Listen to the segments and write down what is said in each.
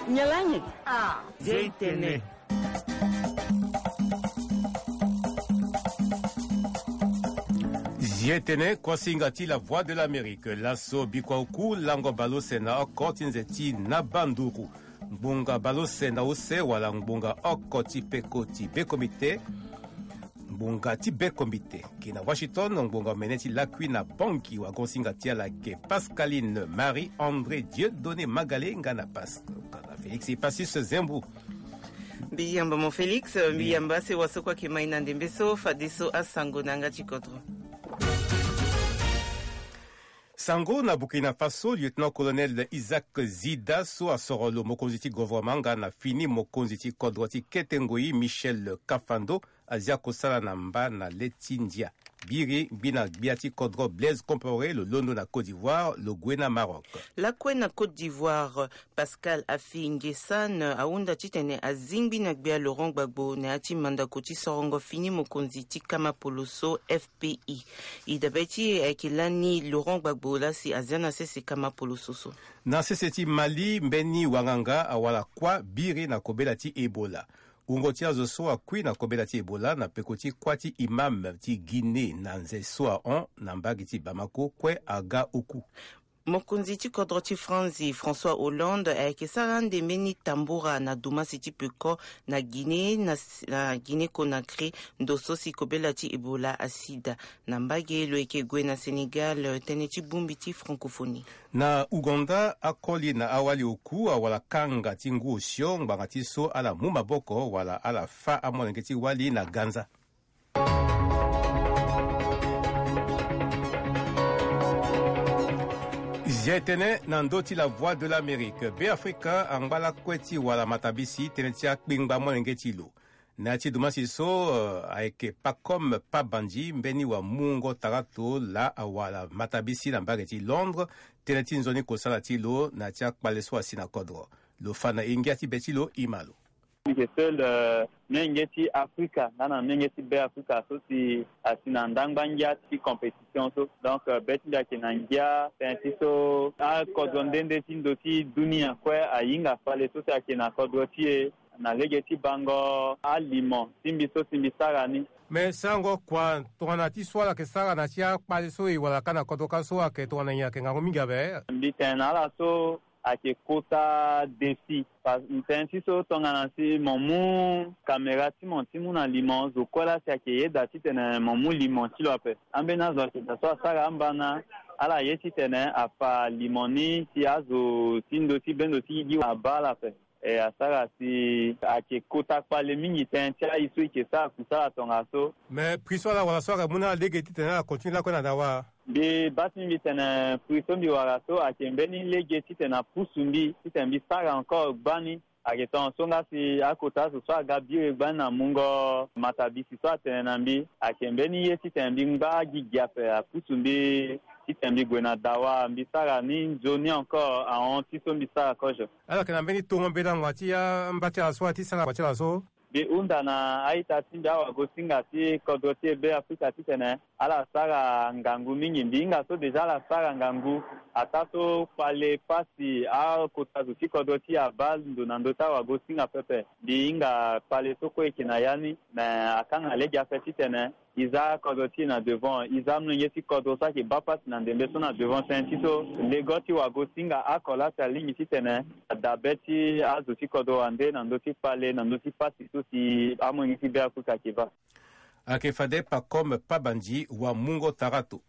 Nyalanye. Zeitene. Zietene Kwasingati, la voix de l'Amérique. Lasso Bikwaku, Lango Balosena, Okotinzeti, Nabanduru. Mbunga Balosena Ose, wala Mbunga Okoti Pekoti Bekomite. Mbunga ti Bekomite. Kina Washington, Mbunga Meneti Lakwi na Banki, Wagonsingati Alake, Pascaline, Marie-André, Dieudonné Magalé, Ngana Pascal. Félix Passis Zembrou. Biyamba mon Félix, biyamba se wasokwa kimaina ndembeso, fadiso asango nanga chikotro. Sango na Burkina Faso, lieutenant-colonel Isaac Zida so asorolo mokonziti gouvernement na fini mokonziti kodroti Ketengoi Michel Kafando azia kosala na mba na Letindia. Biri bina biati kodro Blaise Compaoré le londo na Côte d'Ivoire, le Gwena Maroc. La Gwena Côte d'Ivoire, Pascal Afingesan aunda titene azingbi na gbia Laurent Gbagbo na ati manda koti sorongo fini mokonziti kama poloso FPI. Idabeti ekilani Laurent Gbagbo la si azana sese kama polososo. Na seseti Mali mbeni wanganga awala kwa biri na kobela ti Ebola. Ungoti azoso akui na kobela ti Ebola na pekoti kwati imam ti Guinée na nzeso on na mbagi ti Bamako kwe aga uku. Mokonziti kodroti Franzi François Hollande ekesarande meni tambura na duma siti peko na Guinée na Guinée Conakry ndoso si kobela ti Ebola asida na mbage lo ekegwe na Sénégal teneti bumbiti francophonie. Na Uganda akoli na awali oku awala kanga ti ngu siong bangati so ala mumaboko wala ala fa amonengeti wali na Ganza. Zietene nandoti la voix de l'Amérique. Be-Afrika angbala kweti wala matabisi tenetia kpingba monengeti lo. Nati dumasi so aike pakom pabandi mbeni wa mungo tarato la awala matabisi na mbageti Londres teneti nzoni kosala ti lo natia kpaleso asina kodro. Lo fana ingiati betilo imalo. Nengeti Africa nana nengeti be Africa so si asina ndangbangia ti compétition so donc betinda kenangia tentiso a kodondende tindoti dunia kwe ayinga fale so sa kena kodoti na legeti bango aliment simbiso simbisarani mais sango kwa tona ti swala ke sara na tia kpaleso e wala kana kodoka so ake tona nya ke ngaro minga be mbitena la so ake kota defi ntensi so tongana si momu kamera ti mon ti muna limon zo kola si ake ye da ti tene momu limon ti lo ape ambe na zo ake so asara ambana ala ye ti tene apa limoni si azo tindo ti bendo ti gi abala pe asara si ake kota pale mingi tensi a iso ike sa kusala tonga so mais priso la wala so ka muna lege ti tene a continue la ko na dawa bi batimi tena prisombi waraso akembeni lege titena pusumbi titembi sara encore bani aketon songa si akota so agabire bana mungo matabisi so atenambi akembeni ye titembi ngba gigiafe pusumbi titembi gwena dawa mbi sara ni zoni encore en tisombi sara koje alors que na mbeni tongo mbela ngati ya mbati la so ati sara mbati la so bi unda na aita tinda wa gosinga ti kodoti be Afrika titene ala sara ngangu mingi mbinga so deja la sara ngangu atato pale pasi a kotazo ti kodoti abal ndonandota wa gosinga pepe binga pale soko ekina yani na akanga legi afe titene iza kodoti na devant iza mnye ti kodota ki bapas na ndembe so na devant sentiso legoti wa gosinga akola sa lingi titene dabeti azo ti kodo ande na ndoti pale na ndoti pasi so ti amoni ti be Afrika kiva akefade pa comme pabandi wa mungo tarato.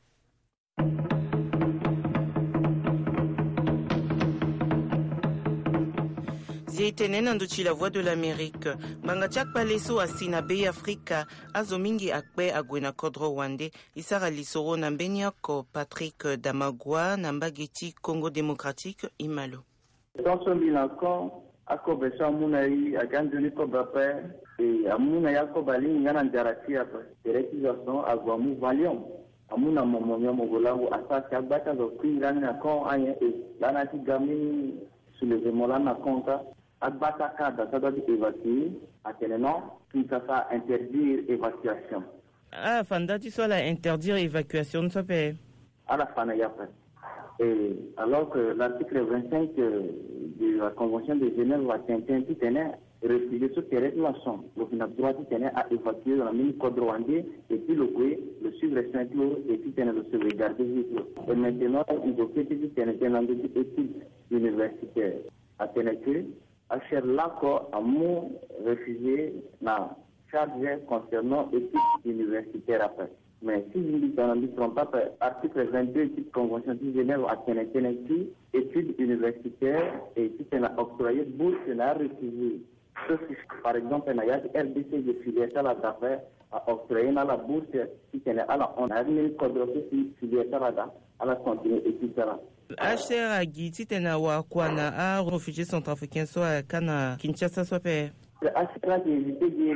Zietene nanduchi la voix de l'Amérique. Bangachak paleso asina be Afrika azomingi akpe agwena kodro wande isara lisoro na mbeniako Patrick Damagwa na mbageti Congo démocratique imalo. Dans ce bilan ako besa munai aganduni ko bape e amuna yako bali ngana ndarati apa direction agwamu valium amuna momonyo mogolangu asasi agbata zo kwingana na kon anye e lana ti gami soulèvement la na konta agbata kada sada di évacuer ateneno qui ça interdire évacuation fandati soit la interdire évacuation ça fait à la fin y a pas et alors que l'article 25 de la Convention de Genève la Tintin qui tenait refusé ce terrain de la chambre. Donc il a droit qui tenait à évacuer dans la mine code rwandais et puis le suivre et puis tenait de se regarder. Et maintenant, il faut que tu tenais dans des études universitaires. À Ténécré, à cher l'accord à mon réfugié na charge concernant études universitaires après. Mais si je dis qu'on ne trompe pas, article 22 de la Convention de Genève à Ténécré, études universitaires et si tu as octroyé bourse, tu as refusé. Par exemple, il y a RDC de filière à la d'affaires à octroyer la bourse si tu as on a mis le code de filière à la continuer et tout ça. HCR a giti tena wa kwana a réfugié centrafricain soit kana Kinshasa soit pe. HCR a évité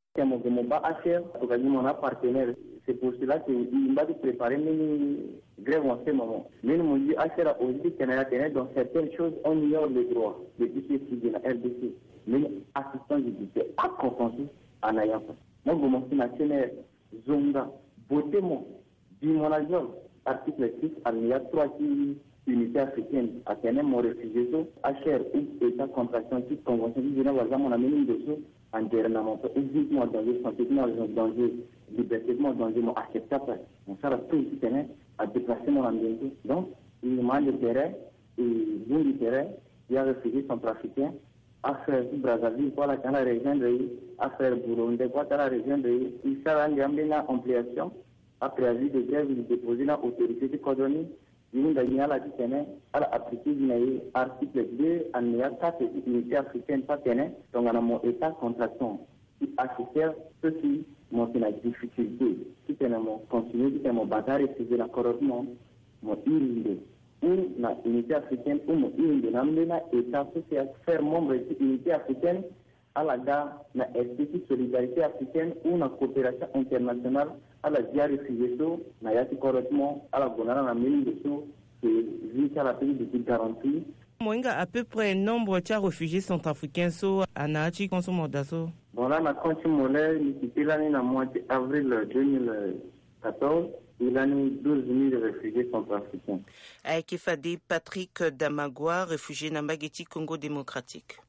mon bas HCR pour mon partenaire. C'est pour cela qu'il m'a préparé une grève en ce moment. Mais nous dit HCR a aussi qu'il dans certaines choses on ignore les droits de tous ceux qui viennent à RDC. Mais assistant judiciaire à consensus en ayant pas. Moi, je m'en suis national Zonga, Botémon, Bimonazol, article 6, alinéa 3 qui unité africaine, Athénée, mon réfugié, HR ou État contraction, toute convention qui vient voir mon ami dessous, en gouvernement, évidemment danger, scientifiquement danger, libertément danger, mon acceptable. On s'arrête tout ici, à déplacer mon ambiance. Donc, il manque de terrain, et bon du terrain, il y a réfugiés centrafricains, à faire Brazzaville, pour la région de à faire Burundi, pour la région de il s'est rendu en ampliation, après avis de grève, il déposé dans l'autorité de Codoni. Il y a la différence à l'appliquer l'article 2, alinéa 4 de l'unité africaine partenaire, donc on a mon état contraction qui assiste ceux qui montrent la difficulté, qui continuent, qui mon bataille, refusé la corruption, mon irrité, ou l'unité africaine, ou mon irrité, l'État social, faire membre de l'unité africaine, à la gare, la SPC Solidarité africaine, ou la coopération internationale, à la dia réfugiés, na yati correctement à la bonne la mine de sous que vit à la pays de garantie. Moinga à peu près nombre de réfugiés centrafricains so anachi consomme d'asso. Bon là, na compte monnaie, c'était l'année na mois d'avril 2014. Il a eu 12 000 réfugiés centrafricains. Avec Fadé Patrick Damagua, réfugié na Mbageti, Congo démocratique.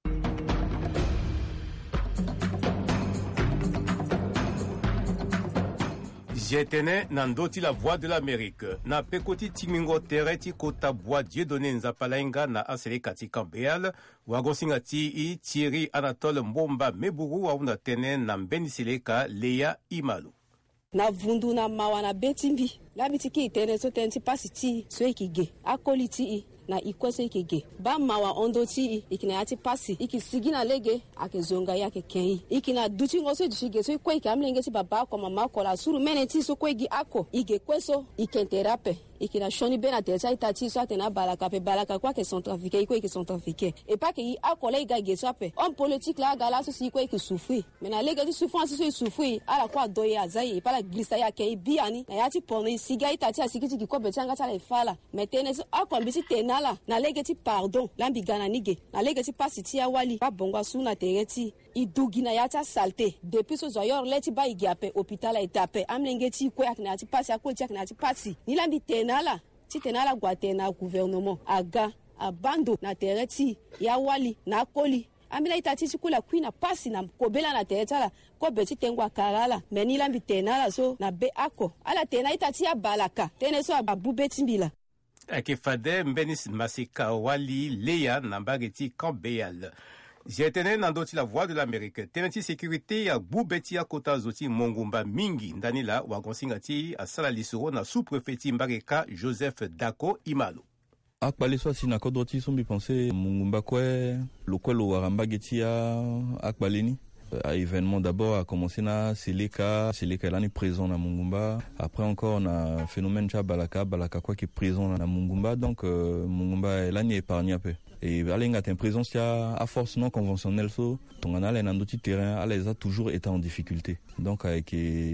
Jetene nandoti la voix de l'Amérique. Na pekoti timingo tereti kota bois Dieudonné Nzapalainga na asele kati kambeal. Wagosingati i Thierry Anatole Mbomba Meburu wa una tene na mbenisileka Leya Imalu. Na vundu na mawa na betimbi. La bitiki itene so tenti pasiti so ikige. Akoliti na ikwese ikige. Ba mawa ondo ti ikina yati pasi. Iki sigina lege ake zonga yake kenyi. Ikina duti ngose dishige so ikwe iki amlenge si baba kwa mama kola suru meneti so kwegi ako. Ige kweso ikenterape. Ikina shoni bena techa itati so atena balaka pe balaka kwa ke centrafricain ikwe ke centrafricain. Et pas ke i akola igage so ape. En politique la gala so si ikwe ki souffrir. Mena lege di souffrance so i souffrir ala kwa doye azayi pa la glissa ya kenyi biani na yati pone siga itati asikiti ki kobe tanga tala fala. Metene so akombisi tenala na lege ti pardon lambi gana nige na lege ti pasi ti awali ba bongwa suna tereti idugina yata salte depuis so zoyor leti ba igiape hôpital etape amlenge ti kwe akina ti pasi akoti akina ti pasi ni lambi tenala ti tenala gwatena gouvernement aga abando na tereti ya wali na koli amila itati ti kula kwina pasi na kobela na teretala ko beti tengwa karala meni lambi tenala so na be ako ala tena itati ya balaka tene so abubeti mbila Ake Fade Mbenis Masika Wali Leya Nambageti Kambeal. Jetene nandoti la voix de l'Amérique. Teneti sécurité ya Boubeti ya Kota Zoti Mongumba Mingi Ndanila Wagonsingati Asala Lisoro na sous-préfet Mbareka Joseph Dako Imalo. Akbale so si na kodoti sombi pensé Mongumba kwe lokwelo warambageti ya akbaleni. À événement d'abord a commencé na Seleka l'année présent na Mungumba. Après encore on a phénomène cha balaka quoi qui est présent na Mungumba. Donc Mungumba l'année épargne peu. Et alenga ten présence ya à force non conventionnelle so tongana la nandoti terrain elle a toujours été en difficulté. Donc avec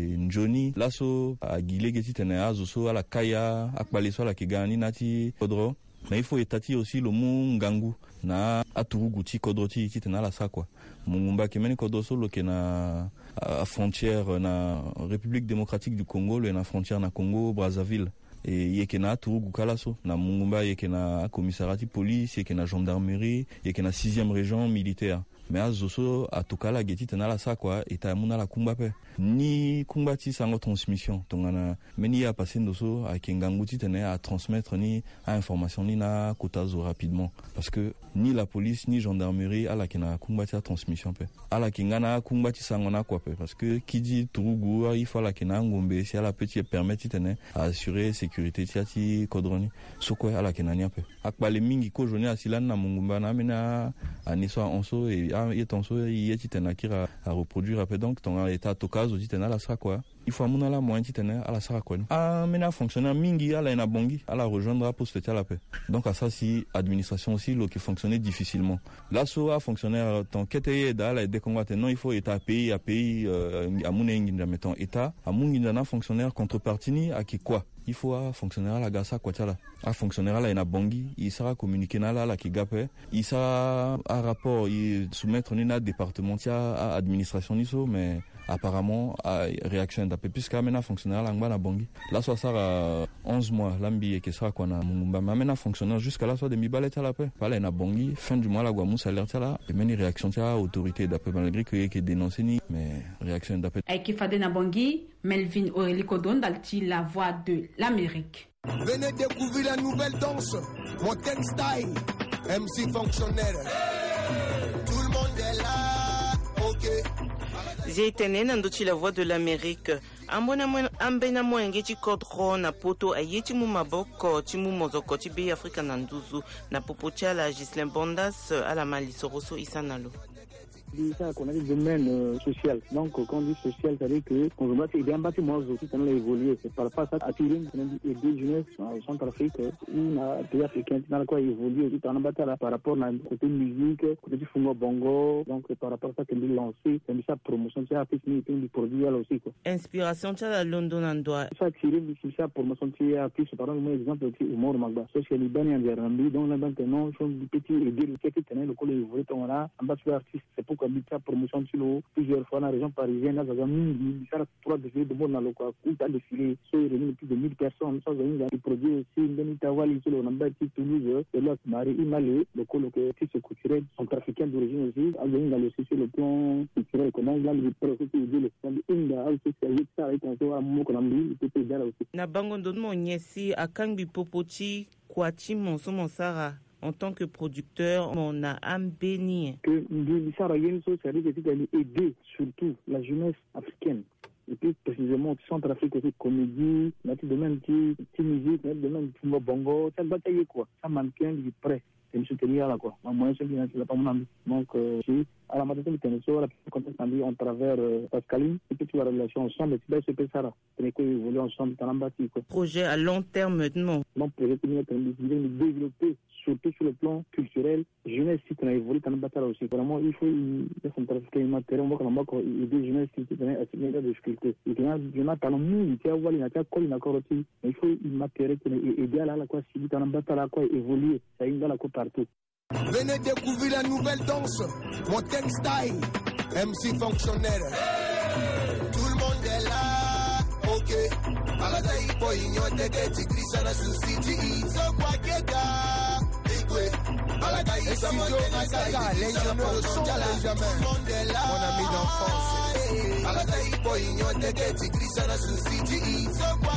Njoni laso a gilegeti tena so ala kaya akbale so la kigani nati kodro. Mais il faut étatir aussi le mungangu na aturuguti kodroti tena la sa quoi. Mungumba kimeni kodoso lo ke na frontière na République démocratique du Congo, le na frontière na Congo Brazzaville. yeke na turugu kalaso na mungumba yeke na commissariat police yeke na gendarmerie yeke na 6e région militaire mais azoso atukala geti tenala sa kwa eta muna la kumba pe ni kumba ti sango transmission tongana meni ya passer ndoso a kenganguti tene à transmettre ni à information ni na kotazo rapidement parce que ni la police ni gendarmerie ala kena kumba ti transmission pe ala kingana kumba ti sango na kwa pe parce que qui dit turugu il faut la kena ngombe si ala petit permettre tene à assurer sécurité ti kodroni sokwe ala kena ni pe akbale mingi ko joni asilan na mungumba na mena aniso onso et yetonso yeti tena kira à reproduire après donc ton état tokazo dit tena la sera quoi il faut amuna la moyen ti tena ala sera quoi mena fonctionnaire mingi ala ina bongi ala rejoindre poste ti ala pe donc à ça si administration aussi lo qui fonctionnait difficilement là so a fonctionnaire ton keteye da la décongate non il faut état pays à pays amuna nginda mettons état amunginda na fonctionnaire contrepartie ni à qui quoi il faut un fonctionnaire à la gasa quoi tala un fonctionnaire là ina bongi il sera communiquer na la qui gape il sera un rapport il soumettre ni na département à administration ni so mais apparemment à réaction d'après puisque amena fonctionnaire là ngba bongi là soit ça 11 mois lambi et que ça quoi na mungumba amena fonctionnaire jusqu'à là soit de mi balette à la paix pas là na bongi fin du mois la gwa musa alerte là et meni réaction à autorité d'après malgré que est dénoncé ni mais réaction d'après ay ki fade na bongi Melvin Aurélie-Kodon dalti la voix de l'Amérique. Venez découvrir la nouvelle danse Montaigne Style MC fonctionnaire. Tout le monde est là. OK. J'ai été nandoti la voix de l'Amérique. Ambena mwenge ti kodro na poto ayeti mu maboko ti mu mozoko ti be Afrika na nduzu na popocha la Gislain Bondas à la Malisoroso Isanalo. Ça qu'on a des domaines social. Donc quand on dit social, ça veut dire que on voit qu'il y a un bâtiment aussi qui a évolué. C'est par rapport à ça attirer des jeunes au Centrafrique ou un pays africain qui n'a quoi évoluer aussi dans la par rapport à côté musique, côté du fungo bongo. Donc par rapport à ça qu'on dit lancer, c'est ça promotion ça fait du produit aussi quoi. Inspiration ça la London en doit. Ça tirer ça promotion ça puis par exemple aussi humour magba social libanais en Zambie donc là maintenant sont des petits aider le qui tenait le col évoluer on là ambassadeur artiste c'est pour sa promotion sur l'eau plusieurs fois dans la région parisienne là ça a 3 défilés de monde dans le quoi où t'as défilé sur réuni plus de 1000 personnes ça ils produit aussi une tawali sur le number de Toulouse et là Marie Imalé le colloque qui se culturel sont africains d'origine aussi il y a aussi sur le plan culturel comment il a le processus de l'inda aussi c'est ça avec un peu à mon colombi peut être là aussi na bango ndonmo nyesi akangi popoti kwati monso Sara en tant que producteur, on a un béni. Que ça a une chose, c'est d'aller aider surtout la jeunesse africaine. Et puis précisément, Centrafrique aussi, comédie, notre domaine de musique, notre domaine de bongo, ça bataille quoi. Ça mannequin du prêt. C'est une soutenir là quoi. Moi, je suis pas mon ami. Donc, à la maternité, on travers Pascaline, et puis tu as la relation ensemble, et tu vas se faire ça. C'est qu'on évolue ensemble dans la bâtie. Projet à long terme maintenant. Donc, projet qui est développé surtout sur le plan culturel, jeunesse qui a évolué dans le bâtard aussi. Vraiment, il faut un matériel, on va aider jeunesse qui a signé des difficultés. Il y a un talent, il y a un accord aussi. Il faut un matériel qui est aider à la quoi, si dans le bâtard, à quoi évoluer. Ça y est dans la coupe partout. Venez découvrir la nouvelle danse, Montaigne Style, MC fonctionnaire. Tout le monde est là, OK. Aladaï, boy, ignon, t'es tigris, na susiti, so quoi qu'est-ce et si Joe les jeunes ne sont jamais mon ami d'enfance. Aladaï, boy, ignon, t'es tigris, na susiti, so quoi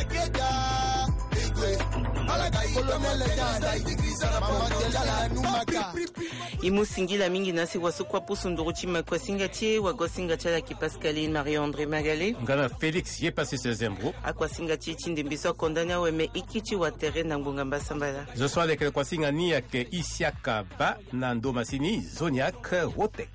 imusingila mingi nasi wasukwa pusunduru chima kwa singa tie wagosinga chala ki Pascaline Marie-André Magalé ngana Félix ye passé ses embro akwa singa tie chindimbiso kondanya weme ikichi wa terrain na ngunga mbasambala je sois avec kwa singa ni yake Isiaka ba na Ndomasini Zoniac wote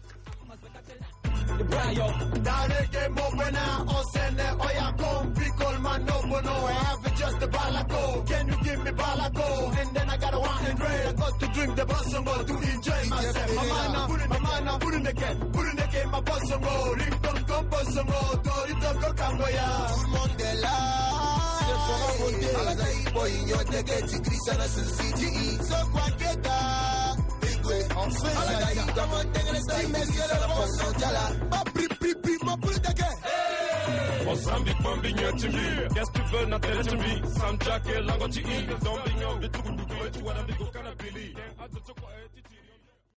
Dareke mobena osene oya kom Pickle man no bono I have it just a balako. Can you give me balako? And then I got a wine and red. I got to drink the bossongo to enjoy myself. Mama put in the game, my bossongo. Ring tom bossongo. Tori toko kamboya. Tout le monde est là. C'est pour la beauté. Aladaï boy ignon teke tigrisa na susiti. So kwa keta. On fait Aladaï comment t'es les style mais c'est la bossongo jala. Ma pri ma put the game. Mozambique, Bambi, Nyachimbi. Qu'est-ce que tu veux, Nathalie Chimbi? Sam Jack et Lango Chi. Zombie, Nyombi, Tukutuku, et tu vois la bigo, Canapili.